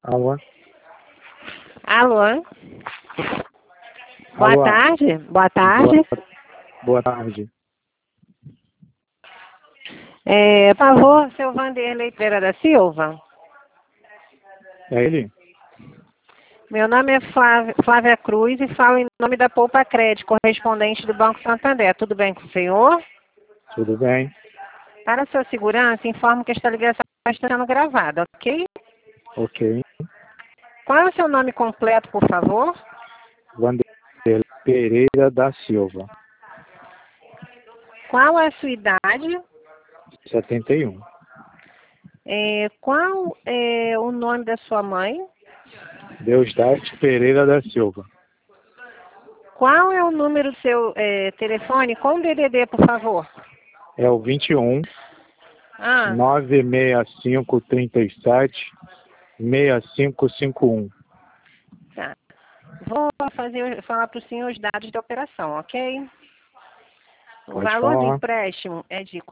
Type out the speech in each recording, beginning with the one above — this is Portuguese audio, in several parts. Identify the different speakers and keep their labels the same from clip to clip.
Speaker 1: Alô?
Speaker 2: Alô? Boa
Speaker 1: Alô?
Speaker 2: tarde. Boa tarde.
Speaker 1: Boa tarde.
Speaker 2: Por favor, seu Vanderlei Pereira da Silva.
Speaker 1: É ele?
Speaker 2: Meu nome é Flávia Cruz e falo em nome da Poupa Crédito, correspondente do Banco Santander. Tudo bem com o senhor?
Speaker 1: Tudo bem?
Speaker 2: Para sua segurança, informo que esta ligação está sendo gravada, ok?
Speaker 1: Ok.
Speaker 2: Qual é o seu nome completo, por favor?
Speaker 1: Vanderlei Pereira da Silva.
Speaker 2: Qual é a sua idade?
Speaker 1: 71.
Speaker 2: Qual é o nome da sua mãe?
Speaker 1: Deusdarte Pereira da Silva.
Speaker 2: Qual é o número do seu telefone com DDD, por favor?
Speaker 1: É o 21 965 37 6551.
Speaker 2: Tá. Vou falar para o senhor os dados da operação, ok? O
Speaker 1: Pode
Speaker 2: valor do
Speaker 1: falar.
Speaker 2: empréstimo é de R$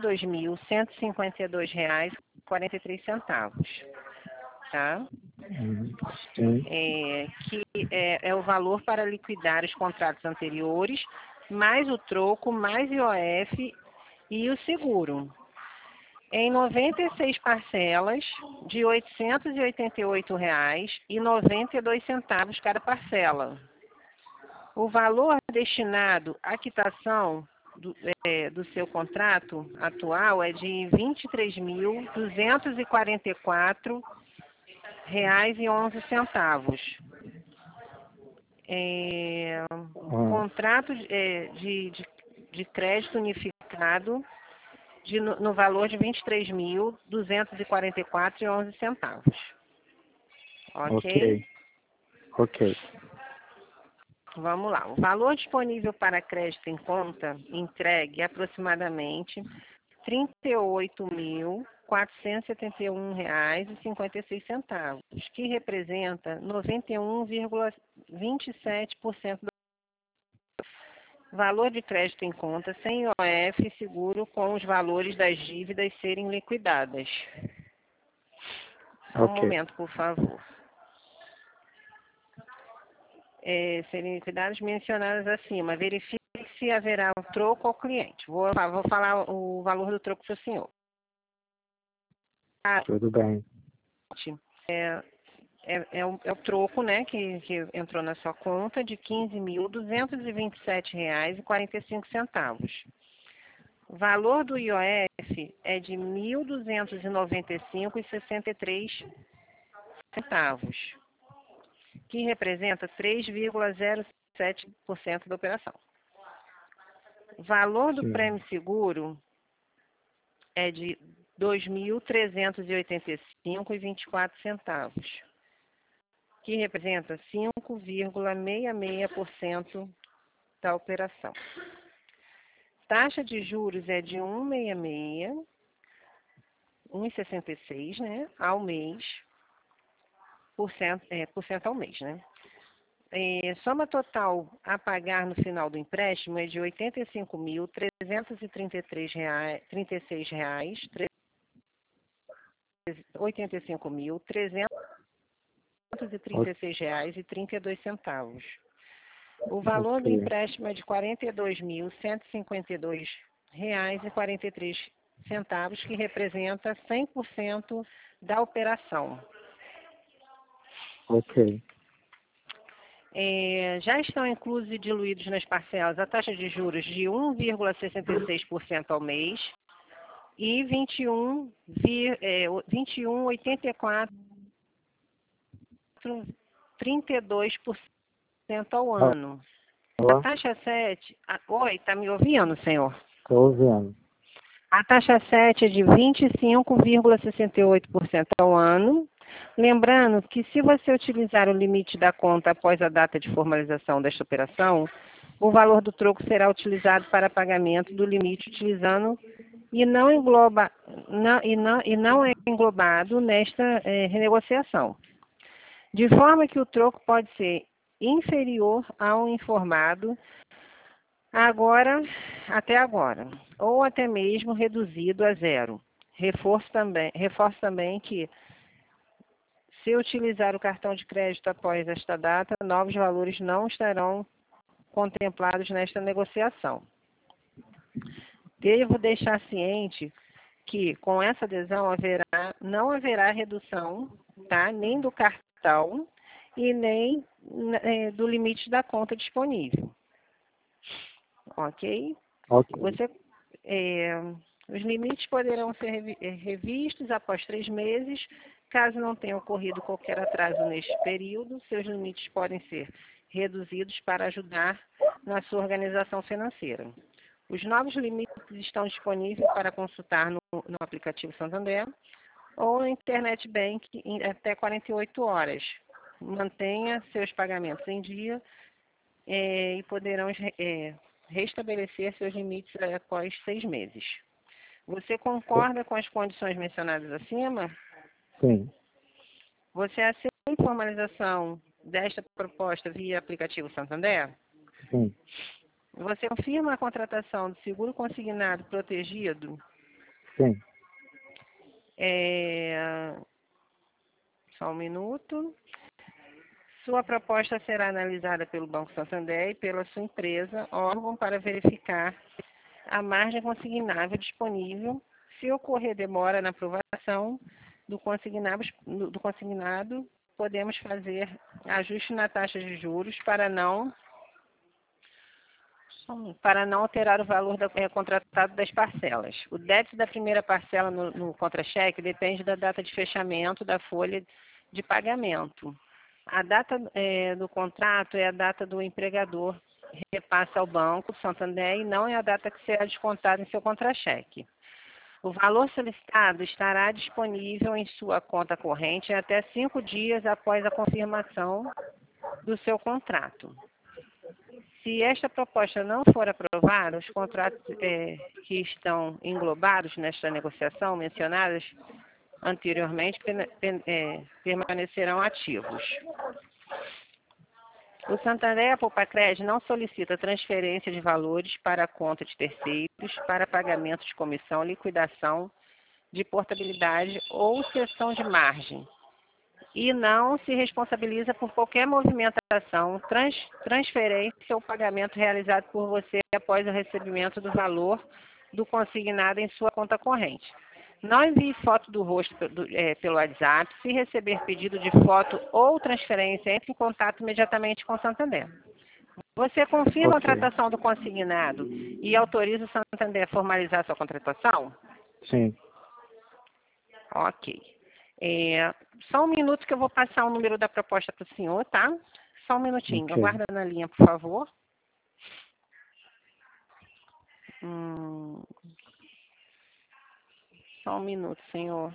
Speaker 2: 42.152,43. Tá?
Speaker 1: Sim.
Speaker 2: Que é o valor para liquidar os contratos anteriores, mais o troco, mais IOF e o seguro. Em 96 parcelas de R$ 888,92 cada parcela. O valor destinado à quitação do seu contrato atual é de R$ 23.244,11. Contrato de crédito unificado no valor de R$ 23.244,11. Ok?
Speaker 1: Ok.
Speaker 2: Vamos lá. O valor disponível para crédito em conta entregue é aproximadamente R$ 38.471,56, que representa 91,27% do valor de crédito em conta sem IOF e seguro com os valores das dívidas serem liquidadas. Só um momento, por favor. Serem liquidadas mencionadas acima. Verifique se haverá um troco ao cliente. Vou falar o valor do troco para o senhor.
Speaker 1: Tudo bem.
Speaker 2: É o troco, né, que entrou na sua conta de R$ 15.227,45. O valor do IOF é de R$ 1.295,63, que representa 3,07% da operação. O valor do prêmio seguro é de R$ 2.385,24, que representa 5,66% da operação. Taxa de juros é de 1,66, né, ao mês, por cento ao mês, né? Soma total a pagar no final do empréstimo é de R$ 85.336,32. O valor do empréstimo é de R$ 42.152,43, que representa 100% da operação.
Speaker 1: Ok.
Speaker 2: Já estão inclusos e diluídos nas parcelas a taxa de juros de 1,66% ao mês e 21,84,32% ao ano. A taxa 7... Oi, está me ouvindo, senhor?
Speaker 1: Estou ouvindo.
Speaker 2: A taxa 7 é de 25,68% ao ano. Lembrando que se você utilizar o limite da conta após a data de formalização desta operação, o valor do troco será utilizado para pagamento do limite utilizando e não é englobado nesta renegociação. De forma que o troco pode ser inferior ao informado até agora, ou até mesmo reduzido a zero. Reforço também que, Se utilizar o cartão de crédito após esta data, novos valores não estarão contemplados nesta negociação. Devo deixar ciente que com essa adesão não haverá redução, tá? Nem do cartão e nem do limite da conta disponível. Ok?
Speaker 1: Ok.
Speaker 2: Os limites poderão ser revistos após 3 meses. Caso não tenha ocorrido qualquer atraso neste período, seus limites podem ser reduzidos para ajudar na sua organização financeira. Os novos limites estão disponíveis para consultar no aplicativo Santander ou no Internet Bank em até 48 horas. Mantenha seus pagamentos em dia e poderão restabelecer seus limites após 6 meses. Você concorda com as condições mencionadas acima?
Speaker 1: Sim.
Speaker 2: Você aceita a formalização desta proposta via aplicativo Santander?
Speaker 1: Sim.
Speaker 2: Você confirma a contratação do seguro consignado protegido?
Speaker 1: Sim.
Speaker 2: Só um minuto. Sua proposta será analisada pelo Banco Santander e pela sua empresa, órgão, para verificar a margem consignável disponível. Se ocorrer demora na aprovação do consignado, podemos fazer ajuste na taxa de juros para não alterar o valor contratado das parcelas. O débito da primeira parcela no contra-cheque depende da data de fechamento da folha de pagamento. A data do contrato é a data do empregador repassa ao Banco Santander e não é a data que será descontada em seu contra-cheque. O valor solicitado estará disponível em sua conta corrente até 5 dias após a confirmação do seu contrato. Se esta proposta não for aprovada, os contratos que estão englobados nesta negociação mencionadas anteriormente permanecerão ativos. O Santander Poupa-Crédito não solicita transferência de valores para a conta de terceiros para pagamento de comissão, liquidação de portabilidade ou cessão de margem e não se responsabiliza por qualquer movimentação, transferência ou pagamento realizado por você após o recebimento do valor do consignado em sua conta corrente. Não envie foto do rosto pelo WhatsApp. Se receber pedido de foto ou transferência, entre em contato imediatamente com o Santander. Você confirma a contratação do consignado e autoriza o Santander a formalizar sua contratação?
Speaker 1: Sim.
Speaker 2: Ok. Só um minuto que eu vou passar o número da proposta para o senhor, tá? Só um minutinho.
Speaker 1: Okay.
Speaker 2: Aguarda na linha, por favor. Só um minuto, senhor.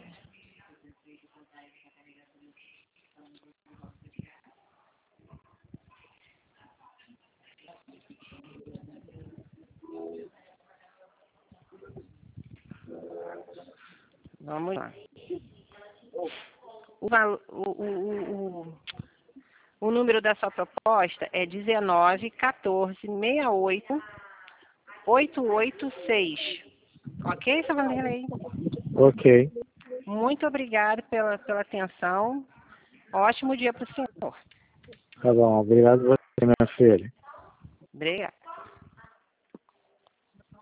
Speaker 2: Vamos lá. O número da sua proposta é 19-14-68-886. Ok, seu Vanderlei?
Speaker 1: Ok.
Speaker 2: Muito obrigado pela atenção. Ótimo dia para o senhor.
Speaker 1: Tá bom. Obrigado você, minha filha.
Speaker 2: Obrigada.